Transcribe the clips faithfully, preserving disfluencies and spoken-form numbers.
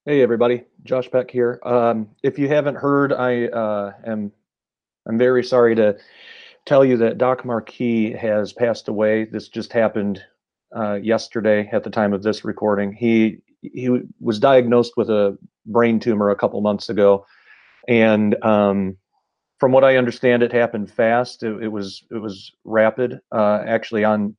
Hey everybody, Josh Peck here. Um, if you haven't heard, I uh, am I'm very sorry to tell you that Doc Marquis has passed away. This just happened uh, yesterday at the time of this recording. He he was diagnosed with a brain tumor a couple months ago, and um, from what I understand, it happened fast. It, it was it was rapid. Uh, actually, on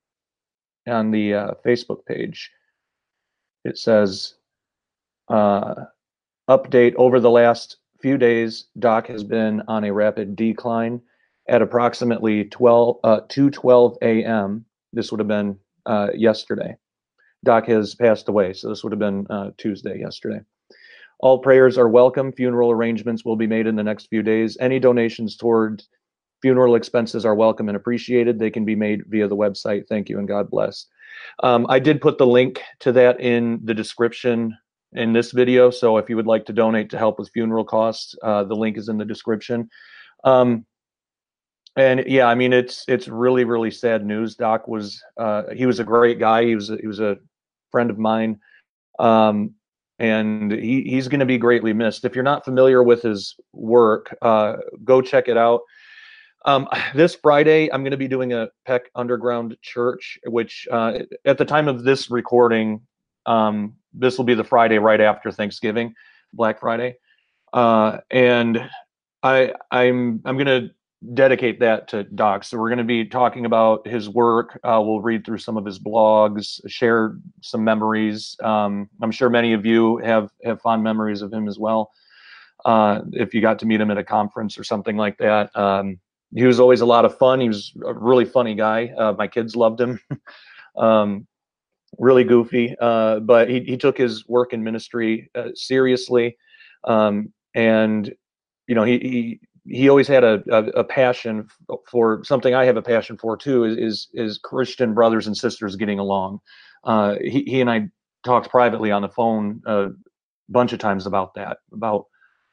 on the uh, Facebook page, it says. Uh, Update over the last few days, Doc has been on a rapid decline at approximately twelve, uh, two twelve a m. This would have been uh, yesterday. Doc has passed away, so this would have been uh, Tuesday yesterday. All prayers are welcome. Funeral arrangements will be made in the next few days. Any donations toward funeral expenses are welcome and appreciated. They can be made via the website. Thank you and God bless. Um, I did put the link to that in the description in this video. So if you would like to donate to help with funeral costs, uh, the link is in the description. Um, and yeah, I mean, it's it's really, really sad news. Doc was uh, he was a great guy. He was a, he was a friend of mine. Um, and he, he's going to be greatly missed. If you're not familiar with his work, uh, go check it out. Um, this Friday, I'm going to be doing a Peck Underground Church, which uh, at the time of this recording, um, this will be the Friday right after Thanksgiving, Black Friday, uh, and I I'm I'm going to dedicate that to Doc. So we're going to be talking about his work. Uh, we'll read through some of his blogs, share some memories. Um, I'm sure many of you have have fond memories of him as well. Uh, if you got to meet him at a conference or something like that. Um, he was always a lot of fun. He was a really funny guy. Uh, my kids loved him. um, really goofy, uh, but he, he took his work in ministry uh, seriously. Um, and, you know, he, he, he always had a, a, a passion for something I have a passion for too, is, is, is Christian brothers and sisters getting along. Uh, he, he and I talked privately on the phone a bunch of times about that, about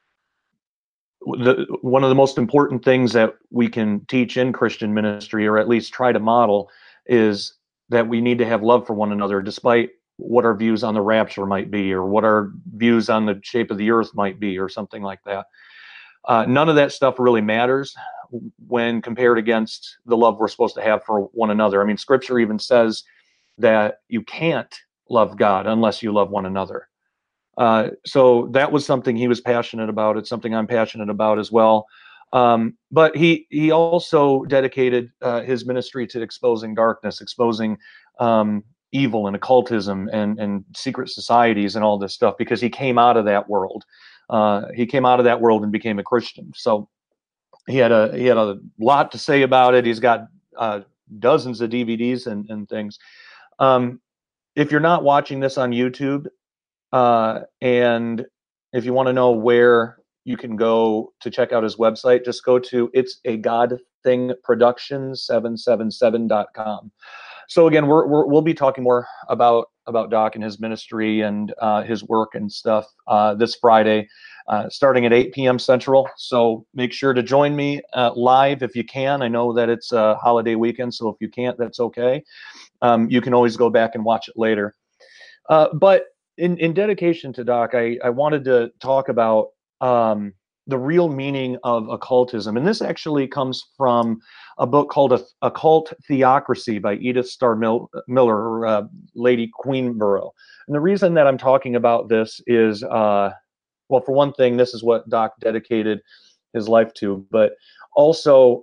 the, one of the most important things that we can teach in Christian ministry, or at least try to model, is that we need to have love for one another, despite what our views on the rapture might be, or what our views on the shape of the earth might be, or something like that. Uh, none of that stuff really matters when compared against the love we're supposed to have for one another. I mean, Scripture even says that you can't love God unless you love one another. Uh, so that was something he was passionate about. It's something I'm passionate about as well. Um, but he he also dedicated uh, his ministry to exposing darkness, exposing um, evil and occultism and and secret societies and all this stuff, because he came out of that world. Uh, he came out of that world and became a Christian. So he had a he had a lot to say about it. He's got uh, dozens of D V Ds and and things. Um, if you're not watching this on YouTube, uh, and if you want to know where you can go to check out his website, just go to it's a God thing productions seven seven seven dot com. So again, we're, we're, we'll be talking more about about Doc and his ministry and uh, his work and stuff uh, this Friday, uh, starting at eight p m Central. So make sure to join me uh, live if you can. I know that it's a holiday weekend, so if you can't, that's okay. Um, you can always go back and watch it later. Uh, but in, in dedication to Doc, I, I wanted to talk about um, the real meaning of occultism. And this actually comes from a book called a, Occult Theocracy by Edith Starr Mil- Miller, or uh, Lady Queenborough. And the reason that I'm talking about this is, uh, well, for one thing, this is what Doc dedicated his life to, but also,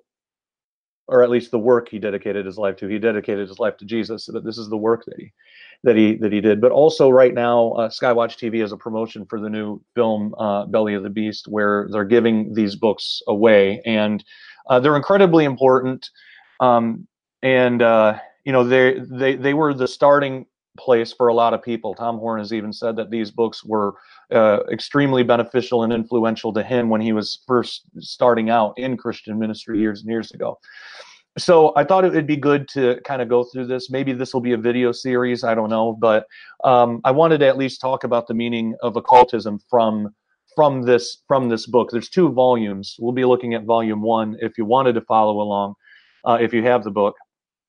or at least the work he dedicated his life to. He dedicated his life to Jesus, so that this is the work that he that he that he did. But also, right now, uh, Skywatch T V has a promotion for the new film uh, Belly of the Beast, where they're giving these books away, and uh, they're incredibly important. Um, and uh, you know, they they they were the starting place for a lot of people. Tom Horn has even said that these books were uh, extremely beneficial and influential to him when he was first starting out in Christian ministry years and years ago. So I thought it would be good to kind of go through this. Maybe this will be a video series, I don't know, but um, I wanted to at least talk about the meaning of occultism from from this from this book. There's two volumes. We'll be looking at volume one if you wanted to follow along, uh, if you have the book.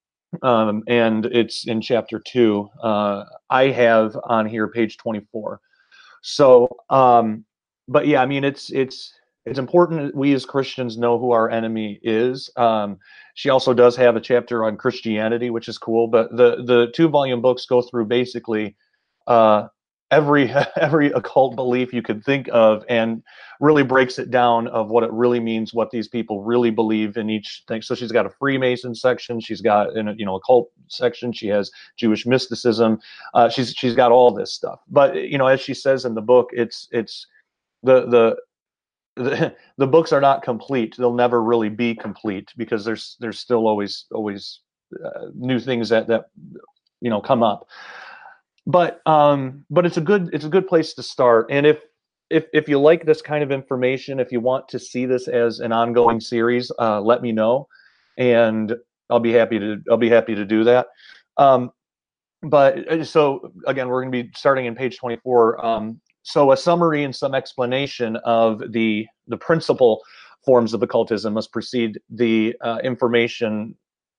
Um, and it's in chapter two. Uh, I have on here page twenty-four. So, um, but yeah, I mean, it's it's it's important that we as Christians know who our enemy is. Um, she also does have a chapter on Christianity, which is cool. But the the two volume books go through basically uh, every every occult belief you could think of, and really breaks it down of what it really means, what these people really believe in each thing. So she's got a Freemason section, she's got in a, you know a cult section, she has Jewish mysticism. Uh, she's she's got all this stuff. But you know, as she says in the book, it's it's the the the, the books are not complete. They'll never really be complete because there's there's still always always uh, new things that that you know come up. But um, but it's a good it's a good place to start. And if if if you like this kind of information, if you want to see this as an ongoing series, uh, let me know, and I'll be happy to I'll be happy to do that. Um, but so again, we're going to be starting in page twenty-four. Um, so a summary and some explanation of the the principal forms of occultism must precede the uh, information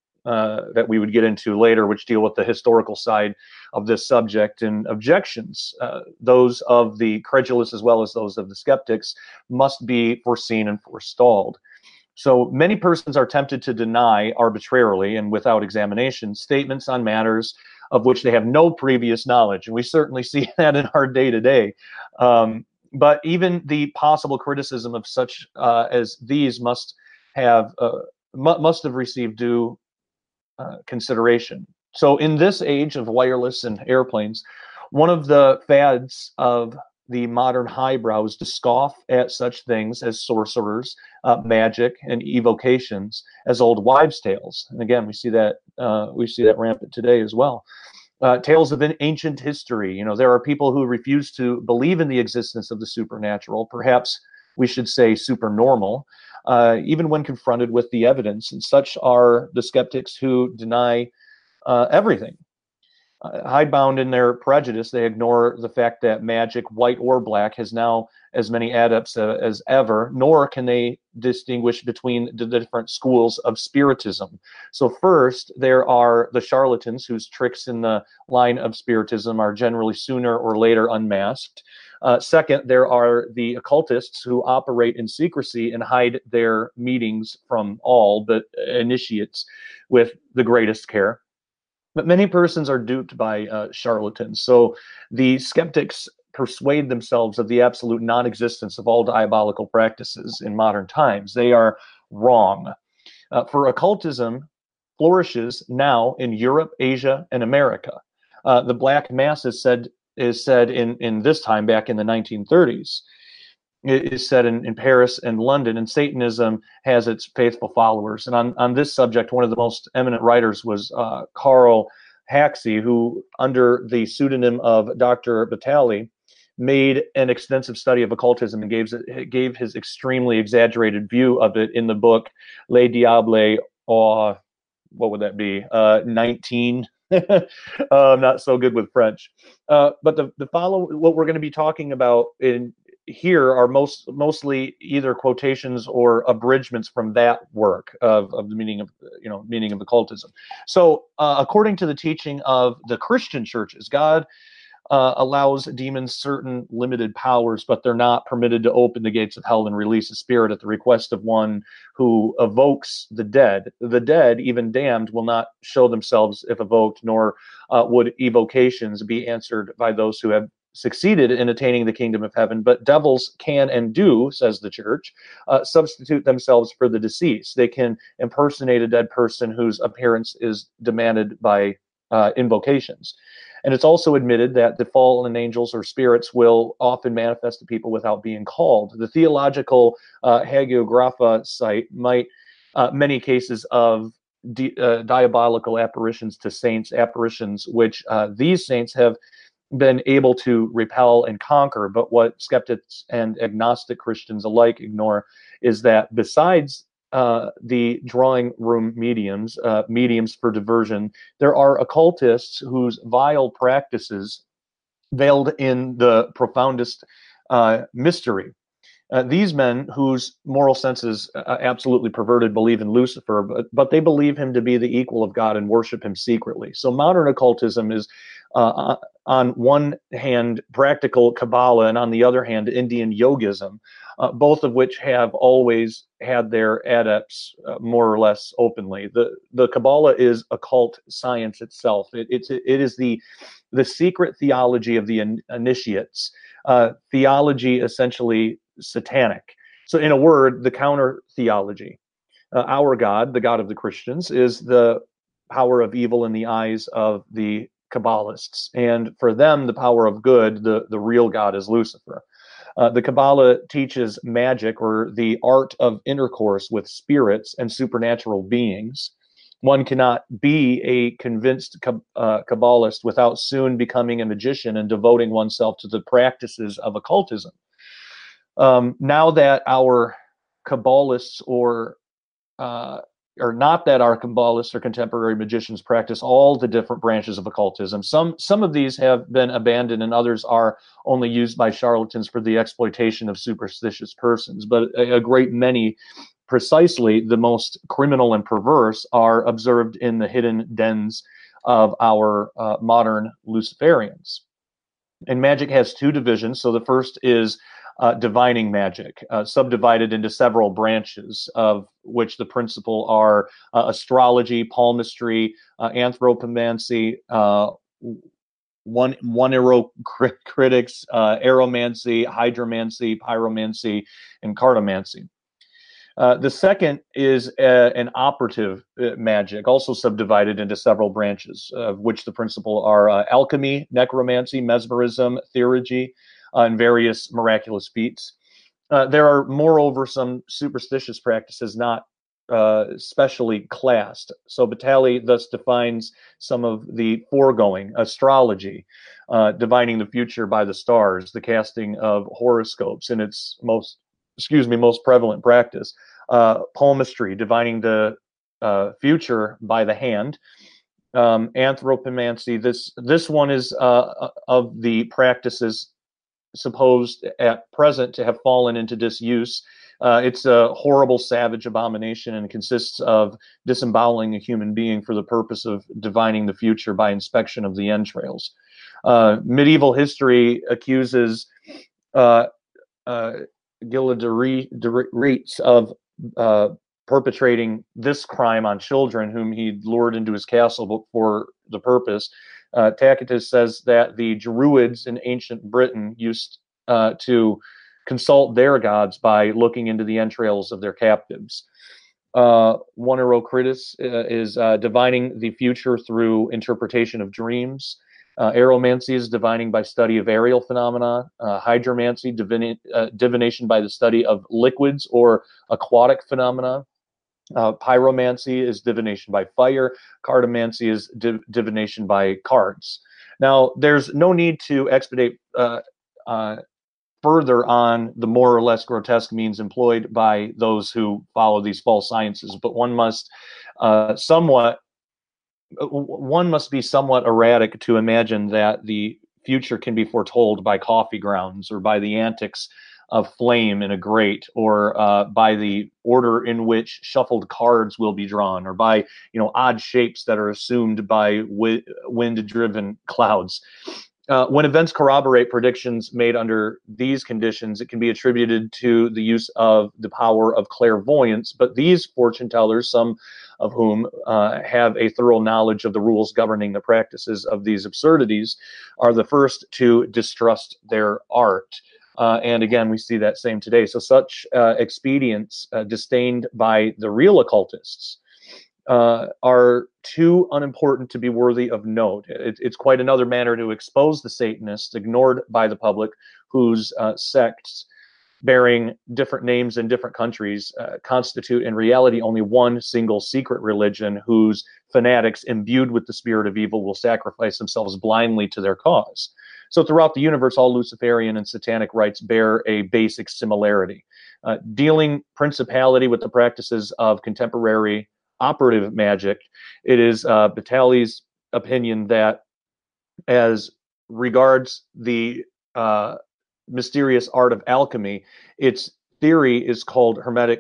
uh, that we would get into later, which deal with the historical side of this subject. And objections, uh, those of the credulous as well as those of the skeptics, must be foreseen and forestalled. So many persons are tempted to deny arbitrarily and without examination statements on matters of which they have no previous knowledge. And we certainly see that in our day-to-day. Um, but even the possible criticism of such uh, as these must have uh, mu must have received due uh, consideration. So in this age of wireless and airplanes, one of the fads of the modern highbrows to scoff at such things as sorcerers, uh, magic, and evocations as old wives' tales. And again, we see that uh, we see that rampant today as well. Uh, tales of an ancient history. You know, there are people who refuse to believe in the existence of the supernatural. Perhaps we should say supernormal, uh, even when confronted with the evidence. And such are the skeptics who deny uh, everything. Uh, hidebound in their prejudice, they ignore the fact that magic, white or black, has now as many adepts uh, as ever, nor can they distinguish between the different schools of spiritism. So first, there are the charlatans whose tricks in the line of spiritism are generally sooner or later unmasked. Uh, second, there are the occultists who operate in secrecy and hide their meetings from all but initiates with the greatest care. But many persons are duped by uh, charlatans. So the skeptics persuade themselves of the absolute non-existence of all diabolical practices in modern times. They are wrong. Uh, for occultism flourishes now in Europe, Asia, and America. Uh, the Black Mass is said is said in in this time back in the nineteen thirties. It is said in, in Paris and London, and Satanism has its faithful followers. And on, on this subject, one of the most eminent writers was uh, Carl Haxey, who, under the pseudonym of Doctor Batali, made an extensive study of occultism and gave, gave his extremely exaggerated view of it in the book Les Diables, or what would that be, uh, nineteen? uh, I'm not so good with French. Uh, but the, the follow, what we're going to be talking about in here are most mostly either quotations or abridgments from that work of, of the meaning of you know meaning of occultism. So uh, according to the teaching of the Christian churches, God uh, allows demons certain limited powers, but they're not permitted to open the gates of hell and release a spirit at the request of one who evokes the dead. The dead, even damned, will not show themselves if evoked, nor uh, would evocations be answered by those who have succeeded in attaining the kingdom of heaven. But devils can and do, says the church, uh, substitute themselves for the deceased. They can impersonate a dead person whose appearance is demanded by uh, invocations. And it's also admitted that the fallen angels or spirits will often manifest to people without being called. The theological uh, hagiographa site might uh, many cases of di uh, diabolical apparitions to saints, apparitions which uh, these saints have been able to repel and conquer. But what skeptics and agnostic Christians alike ignore is that besides uh, the drawing room mediums, uh, mediums for diversion, there are occultists whose vile practices, veiled in the profoundest uh, mystery. Uh, these men, whose moral sense is uh, absolutely perverted, believe in Lucifer, but, but they believe him to be the equal of God and worship him secretly. So modern occultism is uh, on one hand, practical Kabbalah, and on the other hand, Indian yogism, uh, both of which have always had their adepts uh, more or less openly. The the Kabbalah is occult science itself. It, it's it is the the secret theology of the in, initiates, uh, theology essentially satanic. So, in a word, the counter theology. Uh, our God, the God of the Christians, is the power of evil in the eyes of the Kabbalists. And for them, the power of good, the, the real God, is Lucifer. Uh, the Kabbalah teaches magic, or the art of intercourse with spirits and supernatural beings. One cannot be a convinced uh, Kabbalist without soon becoming a magician and devoting oneself to the practices of occultism. Um, now that our Kabbalists or uh, or not that our Kabbalists or contemporary magicians practice all the different branches of occultism. Some some of these have been abandoned, and others are only used by charlatans for the exploitation of superstitious persons. But a, a great many, precisely the most criminal and perverse, are observed in the hidden dens of our uh, modern Luciferians. And magic has two divisions. So the first is Uh, divining magic, uh, subdivided into several branches, of which the principal are uh, astrology, palmistry, uh, anthropomancy, uh, one one arrow crit- critics, uh, aeromancy, hydromancy, pyromancy, and cartomancy. Uh, the second is uh, an operative uh, magic, also subdivided into several branches, of which the principal are uh, alchemy, necromancy, mesmerism, theurgy, uh, and various miraculous feats. Uh, there are, moreover, some superstitious practices not uh, specially classed. So Batali thus defines some of the foregoing: astrology, uh, divining the future by the stars, the casting of horoscopes in its most, excuse me, most prevalent practice; uh, palmistry, divining the uh, future by the hand; um, anthropomancy. This this one is uh, of the practices supposed at present to have fallen into disuse. Uh, it's a horrible, savage abomination, and consists of disemboweling a human being for the purpose of divining the future by inspection of the entrails. Uh, medieval history accuses uh, uh, Gilles of uh, perpetrating this crime on children whom he lured into his castle for the purpose. Uh, Tacitus says that the Druids in ancient Britain used uh, to consult their gods by looking into the entrails of their captives. Uh, Onerocritus uh, is uh, divining the future through interpretation of dreams. Uh, aeromancy is divining by study of aerial phenomena. Uh, hydromancy, divina- uh, divination by the study of liquids or aquatic phenomena. Uh, pyromancy is divination by fire. Cartomancy is div- divination by cards. Now, there's no need to expedite uh, uh, further on the more or less grotesque means employed by those who follow these false sciences, but one must uh, somewhat one must be somewhat erratic to imagine that the future can be foretold by coffee grounds, or by the antics of flame in a grate, or uh, by the order in which shuffled cards will be drawn, or by you know odd shapes that are assumed by wi- wind-driven clouds. Uh, when events corroborate predictions made under these conditions, it can be attributed to the use of the power of clairvoyance. But these fortune tellers, some of whom uh, have a thorough knowledge of the rules governing the practices of these absurdities, are the first to distrust their art. Uh, and again, we see that same today. So such uh, expedients, uh, disdained by the real occultists, uh, are too unimportant to be worthy of note. It, it's quite another matter to expose the Satanists, ignored by the public, whose uh, sects, bearing different names in different countries, uh, constitute in reality only one single secret religion, whose fanatics, imbued with the spirit of evil, will sacrifice themselves blindly to their cause. So throughout the universe, all Luciferian and satanic rites bear a basic similarity. Uh, dealing principality with the practices of contemporary operative magic, it is uh, Batali's opinion that, as regards the uh, mysterious art of alchemy, its theory is called Hermetic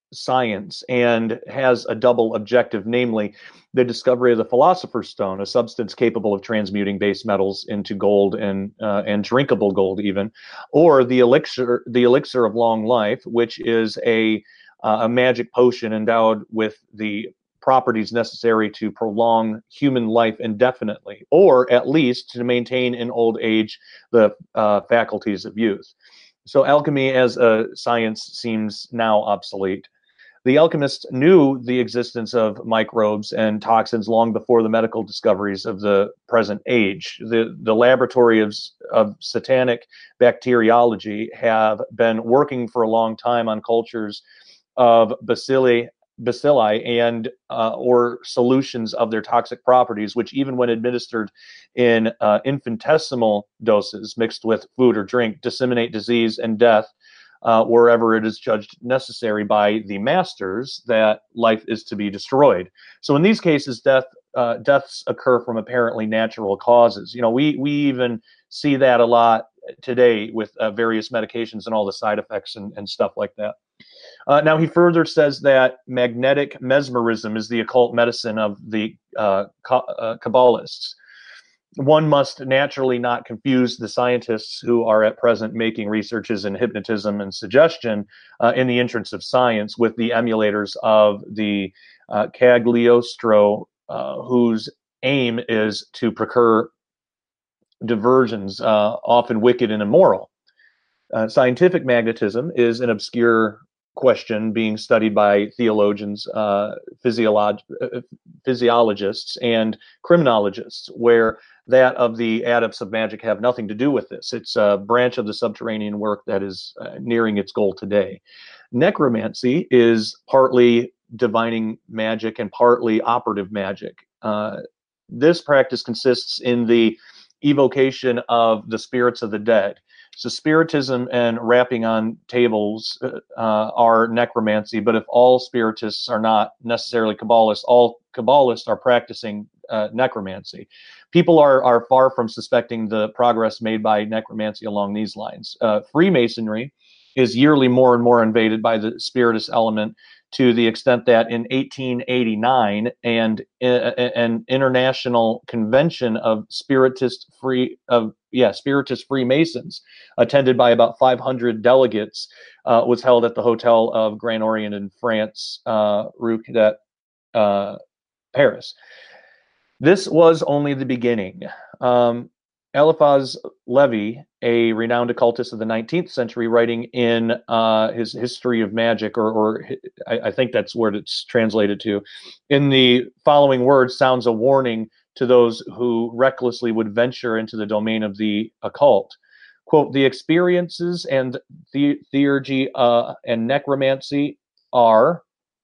science and has a double objective, namely the discovery of the Philosopher's Stone, a substance capable of transmuting base metals into gold and uh, and drinkable gold even, or the elixir the elixir of long life, which is a uh, a magic potion endowed with the properties necessary to prolong human life indefinitely, or at least to maintain in old age the uh, faculties of youth. So alchemy as a science seems now obsolete. The alchemists knew the existence of microbes and toxins long before the medical discoveries of the present age. The, the laboratory of, of satanic bacteriology have been working for a long time on cultures of bacilli, bacilli and uh, or solutions of their toxic properties, which even when administered in uh, infinitesimal doses mixed with food or drink, disseminate disease and death uh, wherever it is judged necessary by the masters that life is to be destroyed. So in these cases, death uh, deaths occur from apparently natural causes. You know, we we even see that a lot today with uh, various medications and all the side effects and, and stuff like that. Uh, now, he further says that magnetic mesmerism is the occult medicine of the uh, uh, Kabbalists. One must naturally not confuse the scientists who are at present making researches in hypnotism and suggestion uh, in the entrance of science with the emulators of the uh, Cagliostro, uh, whose aim is to procure diversions, uh, often wicked and immoral. Uh, scientific magnetism is an obscure question being studied by theologians, uh, physiolog uh, physiologists, and criminologists, where that of the adepts of magic have nothing to do with this. It's a branch of the subterranean work that is uh, nearing its goal today. Necromancy is partly divining magic and partly operative magic. Uh, this practice consists in the evocation of the spirits of the dead. So spiritism and rapping on tables uh, are necromancy, but if all spiritists are not necessarily Kabbalists, all Kabbalists are practicing uh, necromancy. People are, are far from suspecting the progress made by necromancy along these lines. Uh, Freemasonry is yearly more and more invaded by the spiritist element, to the extent that in eighteen eighty-nine, and uh, an international convention of spiritist free of yeah spiritist Freemasons, attended by about five hundred delegates, uh, was held at the Hotel of Grand Orient in France, uh, Rue Cadet, uh, Paris. This was only the beginning. Um, Eliphas Levi, a renowned occultist of the nineteenth century, writing in uh, his History of Magic, or, or I, I think that's where it's translated to, in the following words, sounds a warning to those who recklessly would venture into the domain of the occult. Quote, the experiences and the theurgy uh, and necromancy are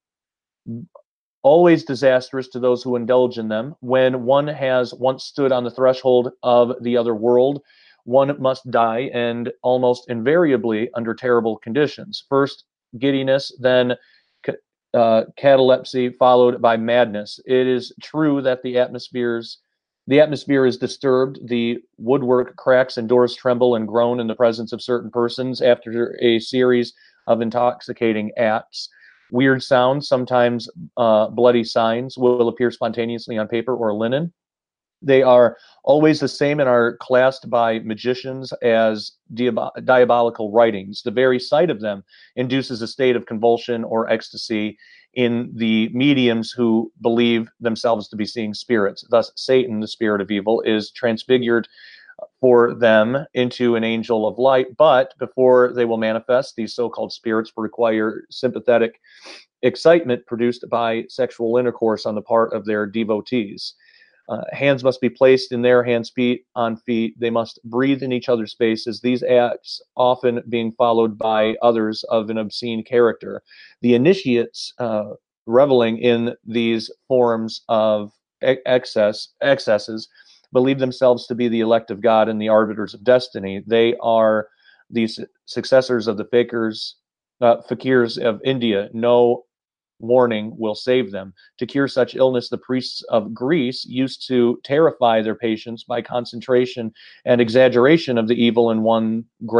always disastrous to those who indulge in them. When one has once stood on the threshold of the other world, one must die, and almost invariably under terrible conditions. First giddiness, then uh, catalepsy, followed by madness. It is true that the atmospheres the atmosphere is disturbed, the woodwork cracks and doors tremble and groan in the presence of certain persons after a series of intoxicating acts. Weird sounds, sometimes uh, bloody signs, will appear spontaneously on paper or linen. They are always the same and are classed by magicians as diab diabolical writings. The very sight of them induces a state of convulsion or ecstasy in the mediums who believe themselves to be seeing spirits. Thus, Satan, the spirit of evil, is transfigured for them into an angel of light, but before they will manifest, these so-called spirits require sympathetic excitement produced by sexual intercourse on the part of their devotees. Uh, hands must be placed in their hands, feet on feet. They must breathe in each other's faces, these acts often being followed by others of an obscene character. The initiates, uh, reveling in these forms of excess excesses, believe themselves to be the elect of God and the arbiters of destiny. They are the successors of the fakirs, uh, fakirs of India. No warning will save them. To cure such illness, the priests of Greece used to terrify their patients by concentration and exaggeration of the evil in one great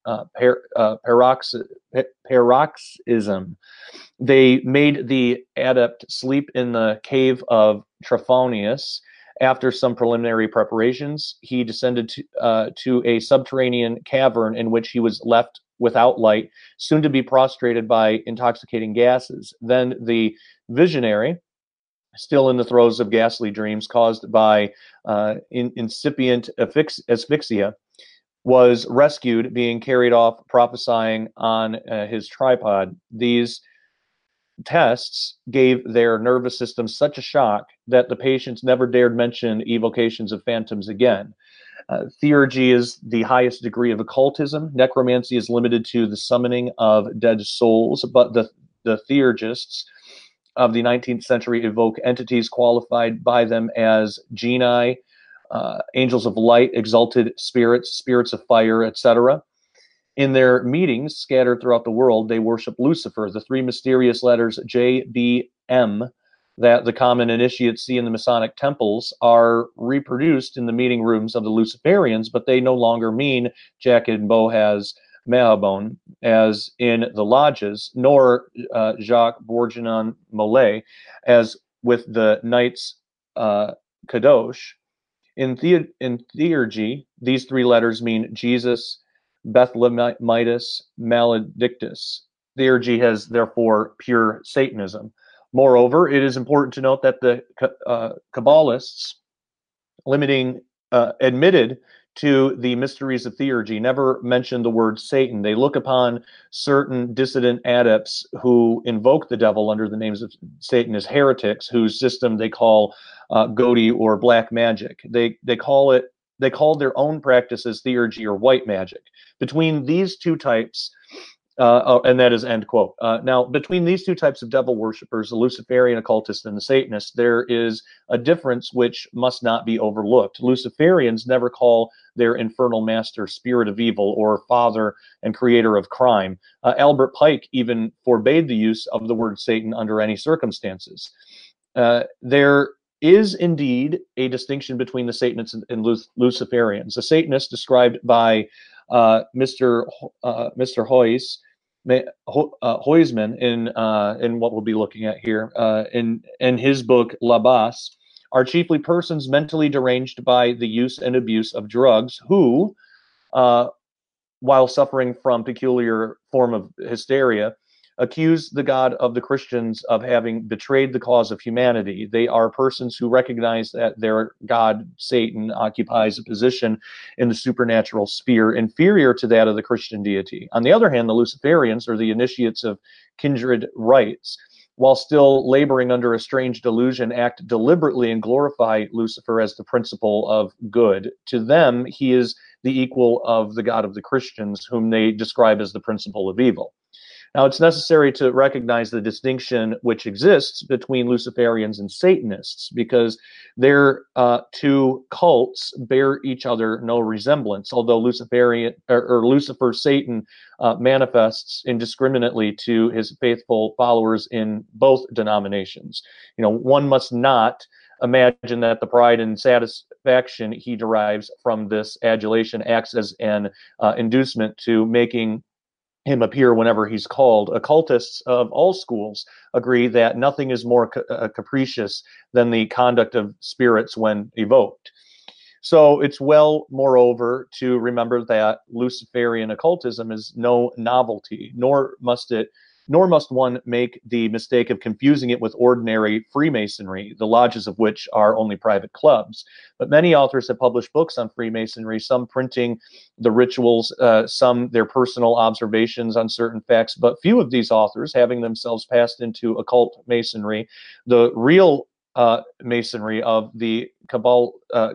uh, par, uh, parox, paroxysm. They made the adept sleep in the cave of Trophonius. After some preliminary preparations, he descended to, uh, to a subterranean cavern in which he was left without light, soon to be prostrated by intoxicating gases. Then the visionary, still in the throes of ghastly dreams caused by uh, in, incipient asphyxia, was rescued, being carried off prophesying on uh, his tripod. These tests gave their nervous system such a shock that the patients never dared mention evocations of phantoms again. Uh, theurgy is the highest degree of occultism. Necromancy is limited to the summoning of dead souls, but the, the theurgists of the nineteenth century evoke entities qualified by them as genii, uh, angels of light, exalted spirits, spirits of fire, et cetera. In their meetings scattered throughout the world, they worship Lucifer, the three mysterious letters J, B, M that the common initiates see in the Masonic temples are reproduced in the meeting rooms of the Luciferians, but they no longer mean Jachin, Boaz, Mahabon, as in the lodges, nor uh, Jacques Bourguignon Molay, as with the Knights uh, Kadosh. In, the in theurgy, these three letters mean Jesus, Bethlehemitis, Maledictus. Theurgy has therefore pure Satanism. Moreover, it is important to note that the uh, Kabbalists, limiting, uh, admitted to the mysteries of theurgy, never mention the word Satan. They look upon certain dissident adepts who invoke the devil under the names of Satan as heretics, whose system they call uh, Godi or black magic. They they call it they call their own practices theurgy or white magic. Between these two types, uh, oh, and that is end quote. Uh, now, between these two types of devil worshippers, the Luciferian occultist and the Satanist, there is a difference which must not be overlooked. Luciferians never call their infernal master spirit of evil or father and creator of crime. Uh, Albert Pike even forbade the use of the word Satan under any circumstances. Uh, there is indeed a distinction between the Satanists and, and Luciferians. The Satanist, described by uh, Mister Uh, Mister Hoyes, uh, Huysmans in uh, in what we'll be looking at here uh, in in his book La Basse, are chiefly persons mentally deranged by the use and abuse of drugs who, uh, while suffering from peculiar form of hysteria, accuse the God of the Christians of having betrayed the cause of humanity. They are persons who recognize that their God, Satan, occupies a position in the supernatural sphere inferior to that of the Christian deity. On the other hand, the Luciferians are the initiates of kindred rites. While still laboring under a strange delusion, act deliberately and glorify Lucifer as the principle of good. To them, he is the equal of the God of the Christians, whom they describe as the principle of evil. Now, it's necessary to recognize the distinction which exists between Luciferians and Satanists, because their uh, two cults bear each other no resemblance, although Luciferian or, or Lucifer Satan uh, manifests indiscriminately to his faithful followers in both denominations. You know, one must not imagine that the pride and satisfaction he derives from this adulation acts as an uh, inducement to making him appear whenever he's called. Occultists of all schools agree that nothing is more ca uh, capricious than the conduct of spirits when evoked. So it's well, moreover, to remember that Luciferian occultism is no novelty, nor must it nor must one make the mistake of confusing it with ordinary Freemasonry, the lodges of which are only private clubs. But many authors have published books on Freemasonry, some printing the rituals, uh, some their personal observations on certain facts, but few of these authors having themselves passed into occult Masonry, the real uh, Masonry of the Cabal, uh,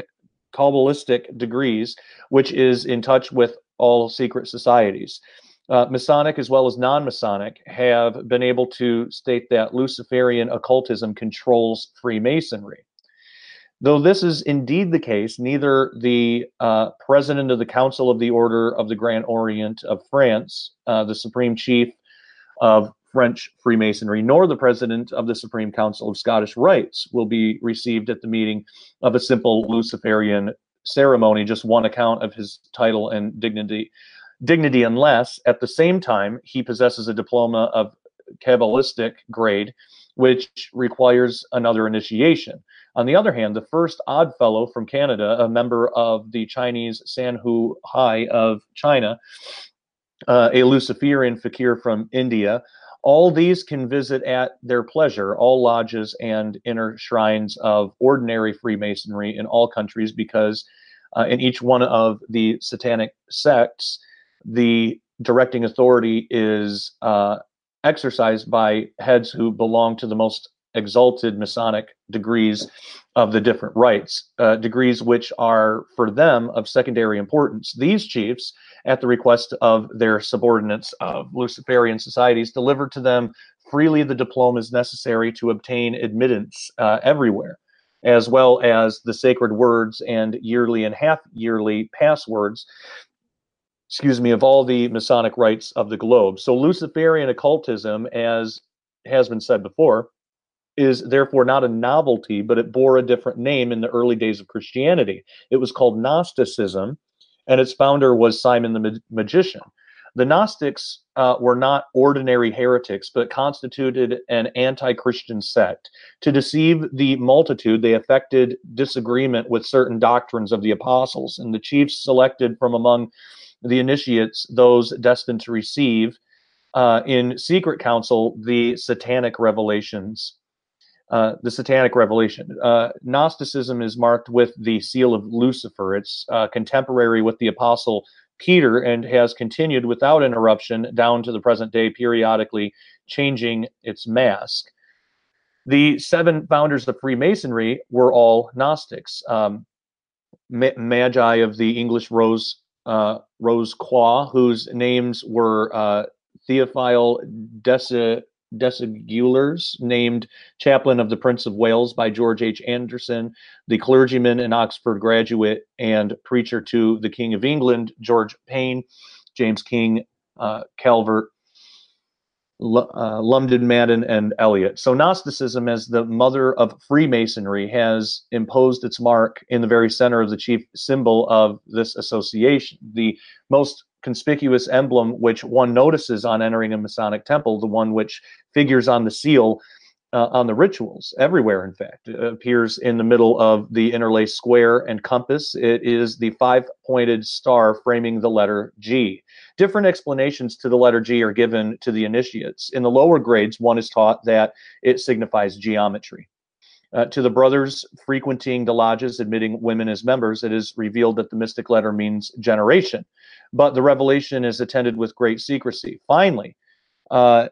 Kabbalistic degrees, which is in touch with all secret societies. Uh, Masonic as well as non-Masonic have been able to state that Luciferian occultism controls Freemasonry. Though this is indeed the case, neither the uh, president of the Council of the Order of the Grand Orient of France, uh, the supreme chief of French Freemasonry, nor the president of the Supreme Council of Scottish Rites will be received at the meeting of a simple Luciferian ceremony, just one account of his title and dignity. dignity unless at the same time he possesses a diploma of Kabbalistic grade, which requires another initiation. On the other hand, the first odd fellow from Canada, a member of the Chinese Sanhu Hai of China, uh, a Luciferian fakir from India, all these can visit at their pleasure all lodges and inner shrines of ordinary Freemasonry in all countries, because uh, in each one of the satanic sects, the directing authority is uh, exercised by heads who belong to the most exalted Masonic degrees of the different rites, uh, degrees which are for them of secondary importance. These chiefs, at the request of their subordinates of Luciferian societies, delivered to them freely the diplomas necessary to obtain admittance uh, everywhere, as well as the sacred words and yearly and half-yearly passwords, excuse me, of all the Masonic rites of the globe. So Luciferian occultism, as has been said before, is therefore not a novelty, but it bore a different name in the early days of Christianity. It was called Gnosticism, and its founder was Simon the Ma- Magician. The Gnostics uh, were not ordinary heretics, but constituted an anti-Christian sect. To deceive the multitude, they affected disagreement with certain doctrines of the apostles, and the chiefs selected from among the initiates those destined to receive uh, in secret council the satanic revelations. Uh, the satanic revelation. Uh, Gnosticism is marked with the seal of Lucifer. It's uh, contemporary with the apostle Peter and has continued without interruption down to the present day, periodically changing its mask. The seven founders of Freemasonry were all Gnostics. Um, Magi of the English Rose uh, Rose Croix, whose names were uh, Theophile Desi Desigulars, named Chaplain of the Prince of Wales by George H. Anderson, the clergyman and Oxford graduate and preacher to the King of England, George Payne, James King, uh, Calvert, L- uh, Lumsden, Madden, and Eliot. So Gnosticism, as the mother of Freemasonry, has imposed its mark in the very center of the chief symbol of this association. The most conspicuous emblem which one notices on entering a Masonic temple, the one which figures on the seal uh, on the rituals, everywhere in fact, it appears in the middle of the interlaced square and compass. It is the five-pointed star framing the letter G. Different explanations to the letter G are given to the initiates. In the lower grades, one is taught that it signifies geometry. Uh, to the brothers frequenting the lodges, admitting women as members, it is revealed that the mystic letter means generation. But the revelation is attended with great secrecy. Finally, uh,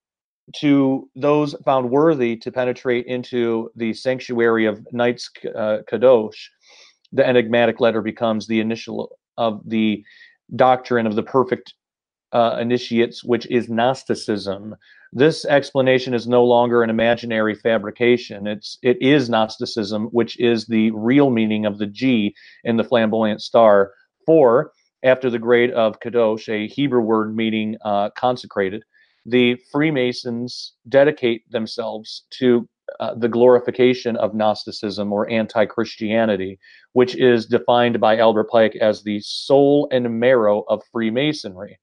to those found worthy to penetrate into the sanctuary of Knights uh, Kadosh, the enigmatic letter becomes the initial of the doctrine of the perfect uh, initiates, which is Gnosticism. This explanation is no longer an imaginary fabrication. It's it is Gnosticism, which is the real meaning of the G in the flamboyant star. For after the grade of Kadosh, a Hebrew word meaning uh, consecrated, the Freemasons dedicate themselves to uh, the glorification of Gnosticism or anti-Christianity, which is defined by Albert Pike as the soul and marrow of Freemasonry.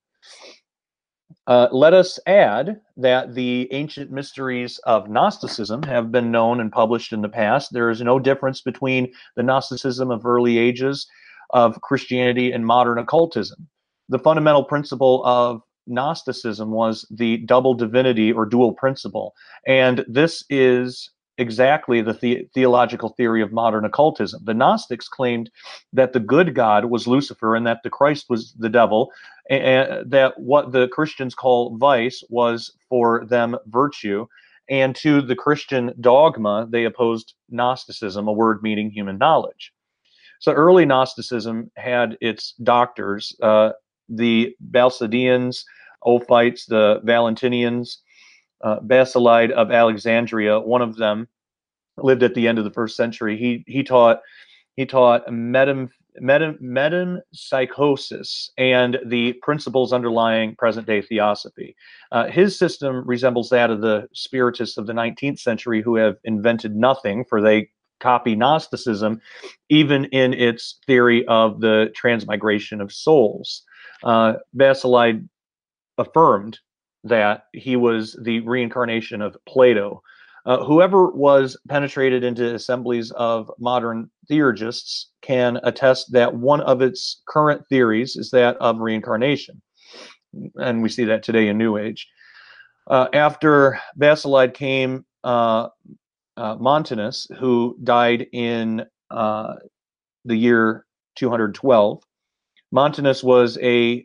Uh, let us add that the ancient mysteries of Gnosticism have been known and published in the past. There is no difference between the Gnosticism of early ages of Christianity and modern occultism. The fundamental principle of Gnosticism was the double divinity or dual principle, and this is exactly the, the theological theory of modern occultism. The Gnostics claimed that the good God was Lucifer and that the Christ was the devil, and that what the Christians call vice was for them virtue. And to the Christian dogma, they opposed Gnosticism, a word meaning human knowledge. So early Gnosticism had its doctors, uh, the Chaldeans, Ophites, the Valentinians, uh, Basilide of Alexandria. One of them lived at the end of the first century. He he taught he taught metam, metam, metempsychosis and the principles underlying present-day theosophy. Uh, his system resembles that of the Spiritists of the nineteenth century, who have invented nothing, for they copy Gnosticism, even in its theory of the transmigration of souls. uh, Basilide affirmed that he was the reincarnation of Plato. Uh, whoever was penetrated into assemblies of modern theurgists can attest that one of its current theories is that of reincarnation. And we see that today in New Age. Uh, after Basilide came uh, uh, Montanus, who died in uh, the year two hundred twelve. Montanus was a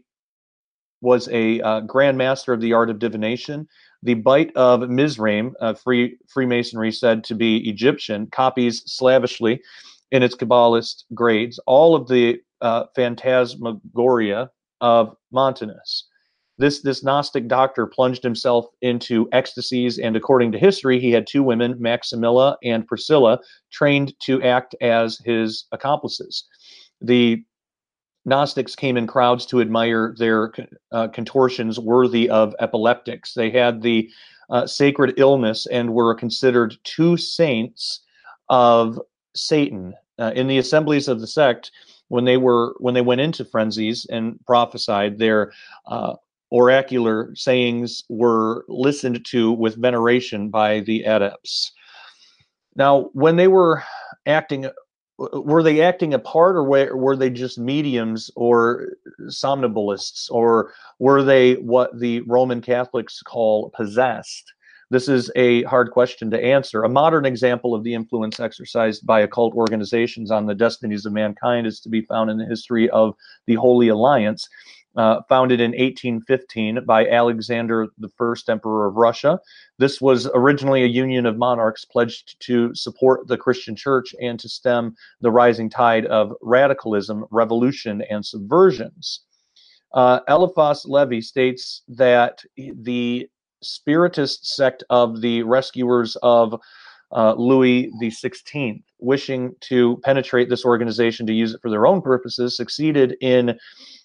was a uh, Grand Master of the art of divination. The Bite of Mizraim, uh, free, Freemasonry said to be Egyptian, copies slavishly in its Kabbalist grades all of the uh, phantasmagoria of Montanus. This, this Gnostic doctor plunged himself into ecstasies, and according to history, he had two women, Maximilla and Priscilla, trained to act as his accomplices. The Gnostics came in crowds to admire their uh, contortions worthy of epileptics. They had the uh, sacred illness and were considered two saints of Satan. Uh, in the assemblies of the sect, when they were when they went into frenzies and prophesied, their uh, oracular sayings were listened to with veneration by the adepts. Now, when they were acting, were they acting a part, or were they just mediums or somnambulists, or were they what the Roman Catholics call possessed? This is a hard question to answer. A modern example of the influence exercised by occult organizations on the destinies of mankind is to be found in the history of the Holy Alliance, uh, founded in eighteen fifteen by Alexander the First, Emperor of Russia. This was originally a union of monarchs pledged to support the Christian church and to stem the rising tide of radicalism, revolution, and subversions. Uh, Eliphas Levi states that the Spiritist sect of the rescuers of uh, Louis the sixteenth, wishing to penetrate this organization to use it for their own purposes, succeeded in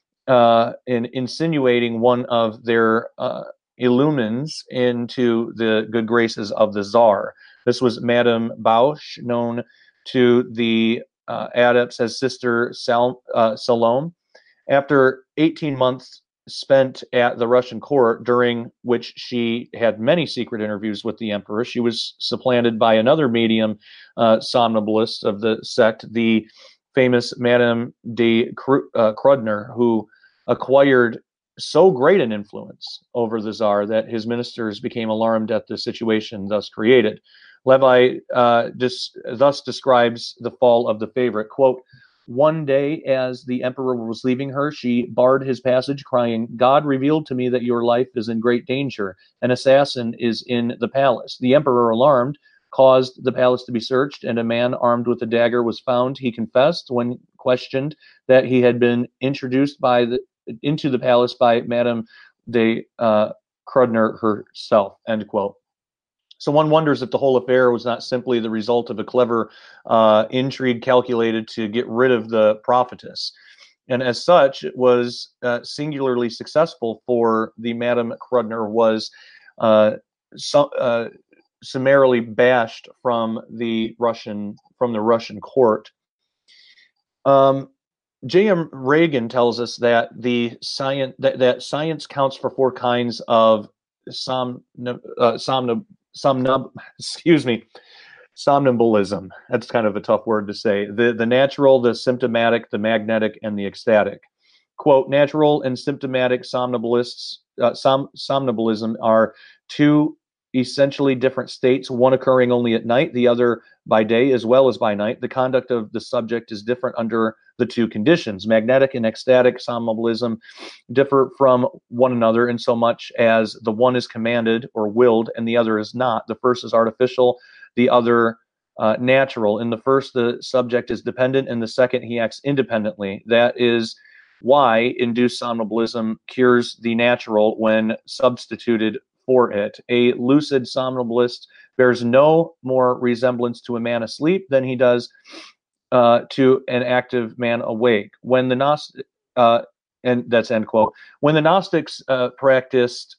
uh, in insinuating one of their uh, illumines into the good graces of the Tsar. This was Madame Bausch, known to the uh, adepts as Sister Sal- uh, Salome. After eighteen months spent at the Russian court, during which she had many secret interviews with the emperor, she was supplanted by another medium uh, somnambulist of the sect, the famous Madame de Krudner, who acquired so great an influence over the Tsar that his ministers became alarmed at the situation thus created. Levi uh, dis- thus describes the fall of the favorite, quote, "One day, as the emperor was leaving her, she barred his passage, crying, 'God revealed to me that your life is in great danger. An assassin is in the palace.' The emperor, alarmed, caused the palace to be searched, and a man armed with a dagger was found. He confessed, when questioned, that he had been introduced by the into the palace by Madame de uh, Krudner herself," end quote. So one wonders if the whole affair was not simply the result of a clever uh, intrigue calculated to get rid of the prophetess. And as such, it was uh, singularly successful, for the Madame Krudner was uh, so, uh, summarily bashed from the Russian from the Russian court. Um, J M Reagan tells us that the science that, that science counts for four kinds of som, uh, somnam, somnam, excuse me, somnambulism. That's kind of a tough word to say. The the natural, the symptomatic, the magnetic, and the ecstatic. Quote, "Natural and symptomatic somnambulists, uh, som, somnambulism are two essentially different states, one occurring only at night, the other by day as well as by night. The conduct of the subject is different under the two conditions. Magnetic and ecstatic somnambulism differ from one another in so much as the one is commanded or willed and the other is not. The first is artificial, the other uh, natural. In the first, the subject is dependent. In the second, he acts independently. That is why induced somnambulism cures the natural when substituted for it. A lucid somnambulist bears no more resemblance to a man asleep than he does uh, to an active man awake. When the Gnostic, uh, and that's end quote. When the Gnostics uh, practiced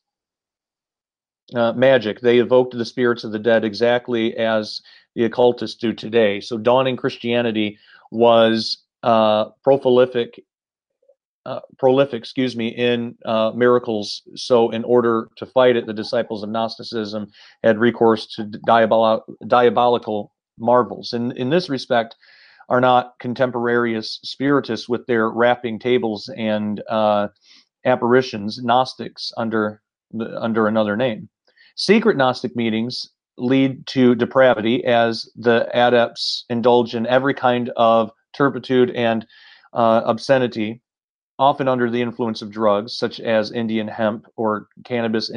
uh, magic, they evoked the spirits of the dead exactly as the occultists do today. So dawning Christianity was uh, prolific uh, prolific, excuse me, in uh, miracles. So, in order to fight it, the disciples of Gnosticism had recourse to diabol- diabolical marvels. And in this respect, are not contemporaneous spiritists with their rapping tables and uh, apparitions, Gnostics under the, under another name. Secret Gnostic meetings lead to depravity, as the adepts indulge in every kind of turpitude and uh, obscenity, often under the influence of drugs such as Indian hemp or cannabis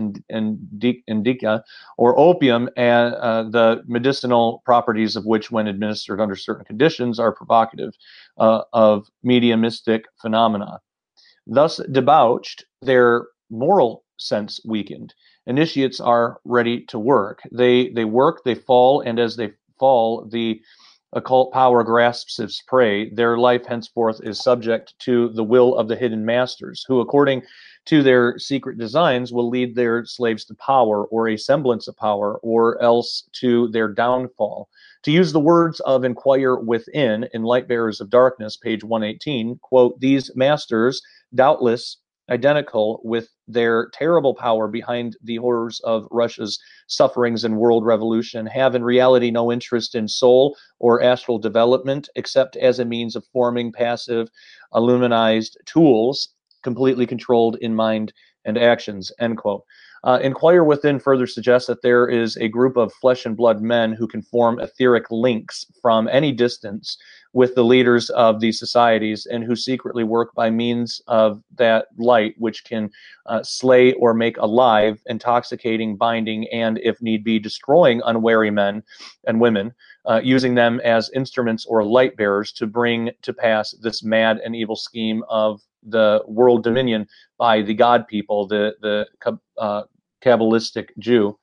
indica, or opium, and uh, the medicinal properties of which, when administered under certain conditions, are provocative uh, of mediumistic phenomena. Thus debauched, their moral sense weakened. Initiates are ready to work. They they work, they fall, and as they fall, the occult power grasps its prey. Their life henceforth is subject to the will of the hidden masters, who, according to their secret designs, will lead their slaves to power, or a semblance of power, or else to their downfall. To use the words of Inquire Within in Light Bearers of Darkness, page one eighteen, quote, these masters, doubtless identical with their terrible power behind the horrors of Russia's sufferings and world revolution, have in reality no interest in soul or astral development, except as a means of forming passive, illuminized tools, completely controlled in mind and actions, end quote. Uh, Inquire Within further suggests that there is a group of flesh and blood men who can form etheric links from any distance with the leaders of these societies, and who secretly work by means of that light, which can uh, slay or make alive, intoxicating, binding, and, if need be, destroying unwary men and women, uh, using them as instruments or light bearers to bring to pass this mad and evil scheme of the world dominion by the God people, the, the uh, Kabbalistic Jew.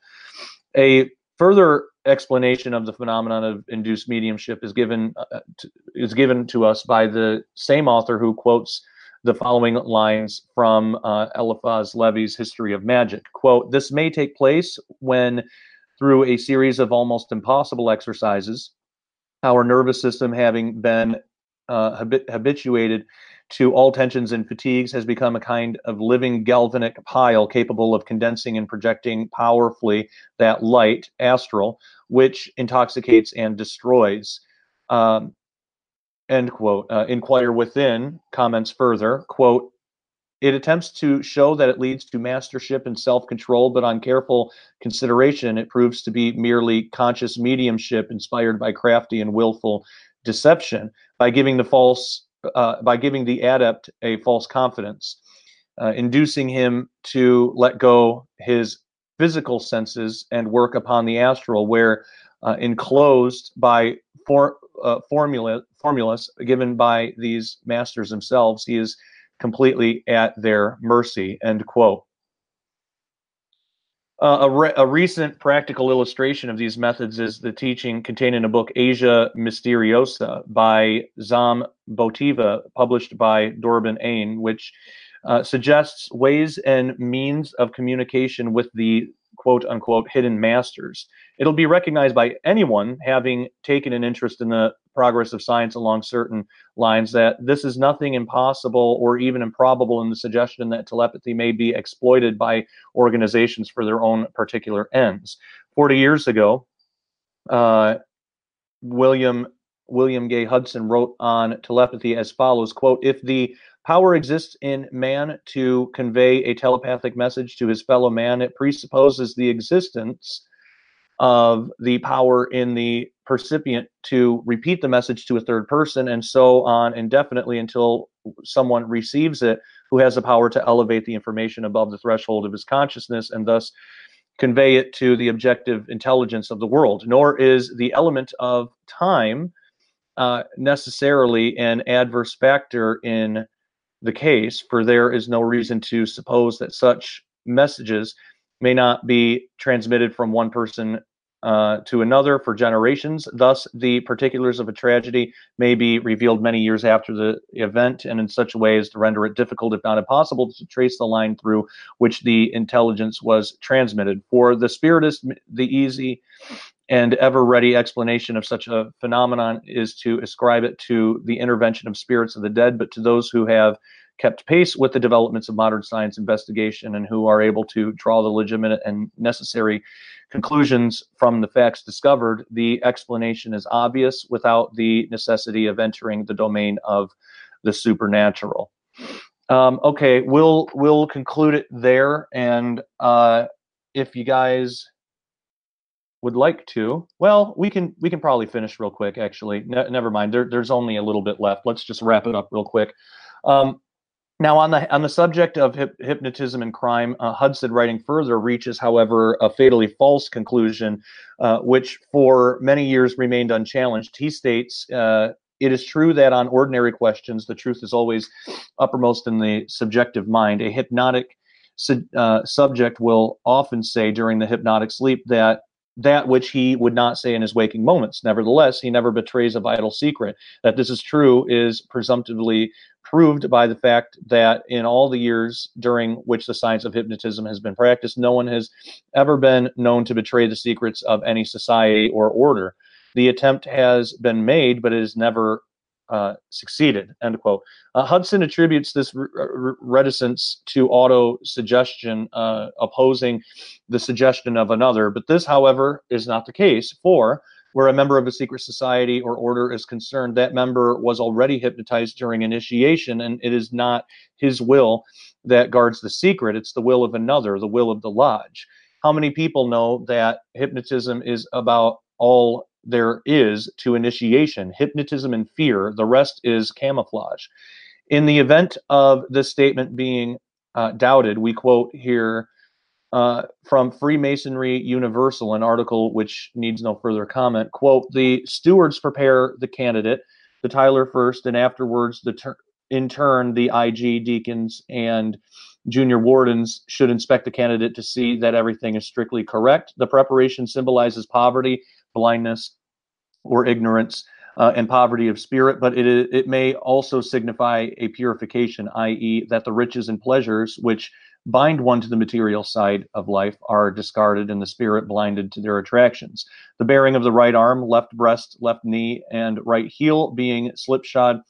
A further explanation of the phenomenon of induced mediumship is given uh, to, is given to us by the same author who quotes the following lines from uh, Eliphaz Levi's History of Magic. Quote, this may take place when, through a series of almost impossible exercises, our nervous system, having been uh, habit habituated to all tensions and fatigues, has become a kind of living galvanic pile capable of condensing and projecting powerfully that light, astral, which intoxicates and destroys. Um, end quote. Uh, Inquire Within comments further, quote, it attempts to show that it leads to mastership and self-control, but on careful consideration, it proves to be merely conscious mediumship inspired by crafty and willful deception, by giving the false Uh, by giving the adept a false confidence, uh, inducing him to let go his physical senses and work upon the astral, where uh, enclosed by for, uh, formula, formulas given by these masters themselves, he is completely at their mercy, end quote. Uh, a, re a recent practical illustration of these methods is the teaching contained in a book, Asia Mysteriosa, by Zam Botiva, published by Dorban Ain, which uh, suggests ways and means of communication with the quote-unquote hidden masters. It'll be recognized by anyone having taken an interest in the progress of science along certain lines that this is nothing impossible or even improbable in the suggestion that telepathy may be exploited by organizations for their own particular ends. Forty years ago, uh, William William Gay Hudson wrote on telepathy as follows, quote, if the power exists in man to convey a telepathic message to his fellow man, it presupposes the existence of the power in the percipient to repeat the message to a third person, and so on indefinitely until someone receives it who has the power to elevate the information above the threshold of his consciousness and thus convey it to the objective intelligence of the world. Nor is the element of time uh, necessarily an adverse factor in the case, for there is no reason to suppose that such messages may not be transmitted from one person uh, to another for generations. Thus, the particulars of a tragedy may be revealed many years after the event, and in such a way as to render it difficult, if not impossible, to trace the line through which the intelligence was transmitted. For the spiritist, the easy and ever-ready explanation of such a phenomenon is to ascribe it to the intervention of spirits of the dead, but to those who have kept pace with the developments of modern science investigation and who are able to draw the legitimate and necessary conclusions from the facts discovered, the explanation is obvious without the necessity of entering the domain of the supernatural. Um, okay, we'll we'll conclude it there, and uh, if you guys would like to, well, we can we can probably finish real quick. Actually, ne never mind. There, there's only a little bit left. Let's just wrap it up real quick. Um, now, on the on the subject of hip, hypnotism and crime, uh, Hudson, writing further, reaches, however, a fatally false conclusion, uh, which for many years remained unchallenged. He states, uh, "It is true that on ordinary questions, the truth is always uppermost in the subjective mind. A hypnotic su uh, subject will often say during the hypnotic sleep that." that which he would not say in his waking moments. Nevertheless, he never betrays a vital secret. That this is true is presumptively proved by the fact that in all the years during which the science of hypnotism has been practiced, no one has ever been known to betray the secrets of any society or order. The attempt has been made, but it has never uh, succeeded," end quote. Uh, Hudson attributes this reticence to auto-suggestion, uh, opposing the suggestion of another. But this, however, is not the case, for where a member of a secret society or order is concerned, that member was already hypnotized during initiation, and it is not his will that guards the secret. It's the will of another, the will of the lodge. How many people know that hypnotism is about all there is to initiation? Hypnotism and fear. The rest is camouflage. In the event of this statement being uh, doubted, we quote here uh, from Freemasonry Universal, an article which needs no further comment, quote, "The stewards prepare the candidate, the Tyler first, and afterwards, the ter in turn, the I G deacons and junior wardens should inspect the candidate to see that everything is strictly correct. The preparation symbolizes poverty, blindness, or ignorance, uh, and poverty of spirit, but it, it may also signify a purification, that is that the riches and pleasures which bind one to the material side of life are discarded and the spirit blinded to their attractions. The bearing of the right arm, left breast, left knee, and right heel being slipshod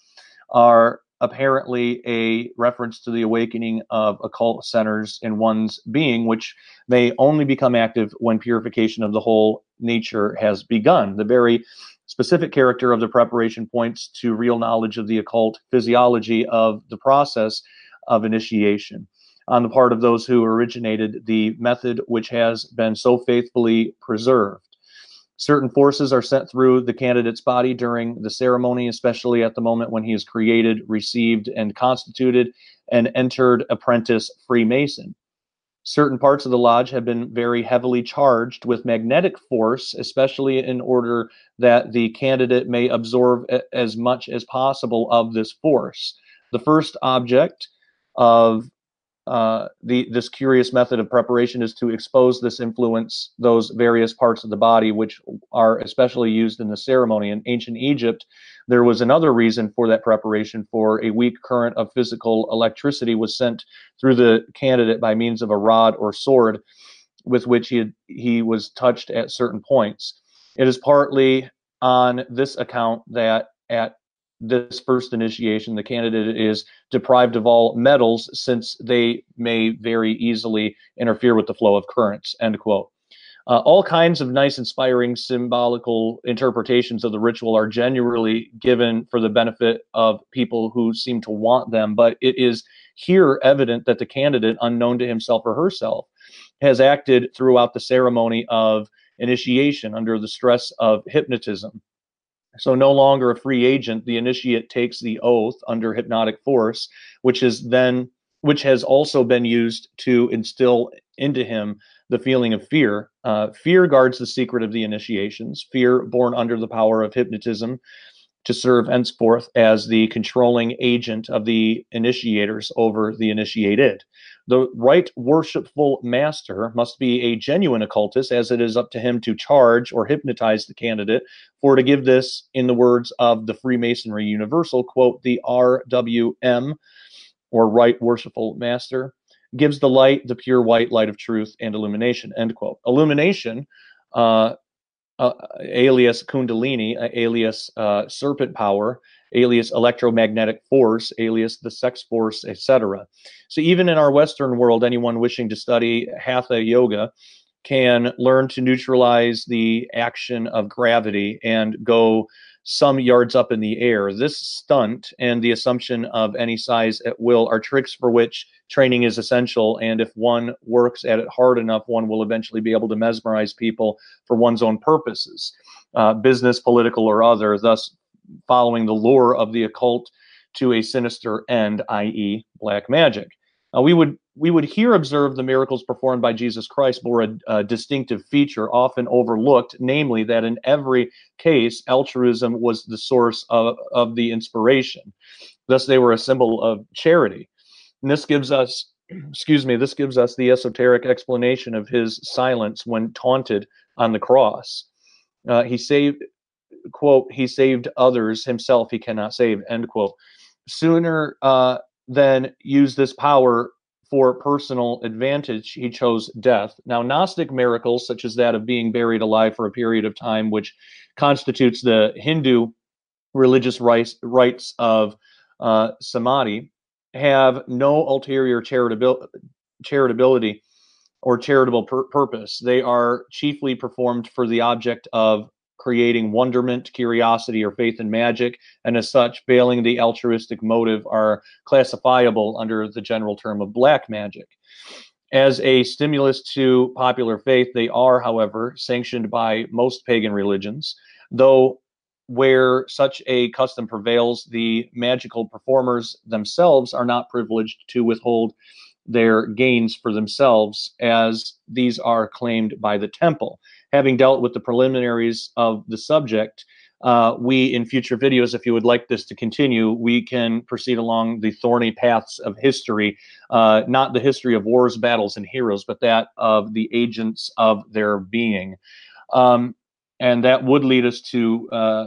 are apparently a reference to the awakening of occult centers in one's being, which may only become active when purification of the whole nature has begun. The very specific character of the preparation points to real knowledge of the occult physiology of the process of initiation on the part of those who originated the method, which has been so faithfully preserved. Certain forces are sent through the candidate's body during the ceremony, especially at the moment when he is created, received, and constituted and entered apprentice Freemason. Certain parts of the lodge have been very heavily charged with magnetic force, especially in order that the candidate may absorb as much as possible of this force. The first object of Uh, the this curious method of preparation is to expose this influence, those various parts of the body which are especially used in the ceremony. In ancient Egypt, there was another reason for that preparation, for a weak current of physical electricity was sent through the candidate by means of a rod or sword with which he, had, he was touched at certain points. It is partly on this account that at this first initiation, the candidate is deprived of all metals, since they may very easily interfere with the flow of currents, end quote. Uh, all kinds of nice, inspiring, symbolical interpretations of the ritual are generally given for the benefit of people who seem to want them, but it is here evident that the candidate, unknown to himself or herself, has acted throughout the ceremony of initiation under the stress of hypnotism. So no longer a free agent, the initiate takes the oath under hypnotic force, which is then, which has also been used to instill into him the feeling of fear. Uh, fear guards the secret of the initiations. Fear, born under the power of hypnotism, to serve henceforth as the controlling agent of the initiators over the initiated. The right worshipful master must be a genuine occultist, as it is up to him to charge or hypnotize the candidate. For to give this, in the words of the Freemasonry Universal, quote, "The R W M, or right worshipful master, gives the light, the pure white light of truth and illumination," end quote. Illumination, uh, uh, alias Kundalini, uh, alias uh, serpent power, alias electromagnetic force, alias the sex force, et cetera. So even in our Western world, anyone wishing to study Hatha Yoga can learn to neutralize the action of gravity and go some yards up in the air. This stunt and the assumption of any size at will are tricks for which training is essential, and if one works at it hard enough, one will eventually be able to mesmerize people for one's own purposes, uh, business, political, or other, thus following the lure of the occult to a sinister end, that is black magic. Uh, we would we would here observe the miracles performed by Jesus Christ bore a, a distinctive feature often overlooked, namely that in every case, altruism was the source of, of the inspiration. Thus, they were a symbol of charity. And this gives us, excuse me, this gives us the esoteric explanation of his silence when taunted on the cross. Uh, he saved, quote, he saved others, himself he cannot save, end quote. Sooner uh, than use this power for personal advantage, he chose death. Now, Gnostic miracles, such as that of being buried alive for a period of time, which constitutes the Hindu religious rites, rites of uh, samadhi, have no ulterior charitabil- charitability or charitable pur- purpose. They are chiefly performed for the object of creating wonderment, curiosity, or faith in magic, and as such, failing the altruistic motive, are classifiable under the general term of black magic. As a stimulus to popular faith, they are, however, sanctioned by most pagan religions, though where such a custom prevails, the magical performers themselves are not privileged to withhold their gains for themselves, as these are claimed by the temple. Having dealt with the preliminaries of the subject, uh, we, in future videos, if you would like this to continue, we can proceed along the thorny paths of history, uh, not the history of wars, battles, and heroes, but that of the agents of their being. Um, and that would lead us to uh,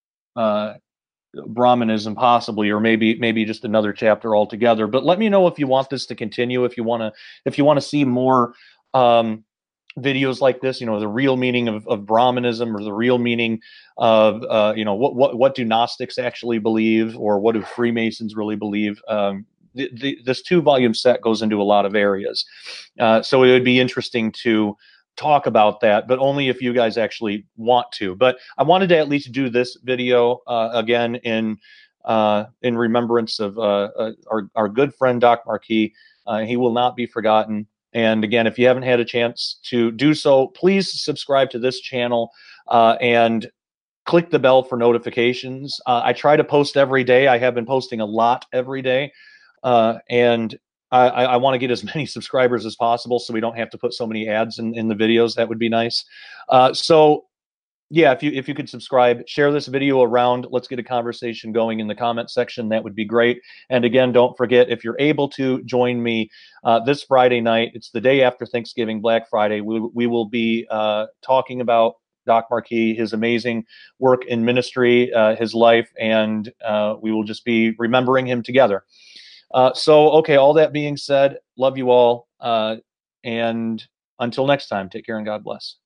uh, Brahmanism, possibly, or maybe maybe just another chapter altogether. But let me know if you want this to continue, if you want to if you want to see more um, videos like this. You know, the real meaning of, of Brahmanism, or the real meaning of uh, you know what what what do Gnostics actually believe, or what do Freemasons really believe. Um, the, the, this two volume set goes into a lot of areas, uh, so it would be interesting to talk about that, but only if you guys actually want to. But I wanted to at least do this video uh, again in uh, in remembrance of uh, uh, our, our good friend Doc Marquis. Uh, he will not be forgotten. And again, if you haven't had a chance to do so, please subscribe to this channel uh, and click the bell for notifications. Uh, I try to post every day. I have been posting a lot every day. Uh, and I, I want to get as many subscribers as possible, so we don't have to put so many ads in, in the videos. That would be nice. Uh, so yeah, if you if you could subscribe, share this video around, let's get a conversation going in the comment section. That would be great. And again, don't forget, if you're able to join me uh, this Friday night, it's the day after Thanksgiving, Black Friday. We, we will be uh, talking about Doc Marquis, his amazing work in ministry, uh, his life, and uh, we will just be remembering him together. Uh, so, okay, all that being said, love you all. Uh, and until next time, take care and God bless.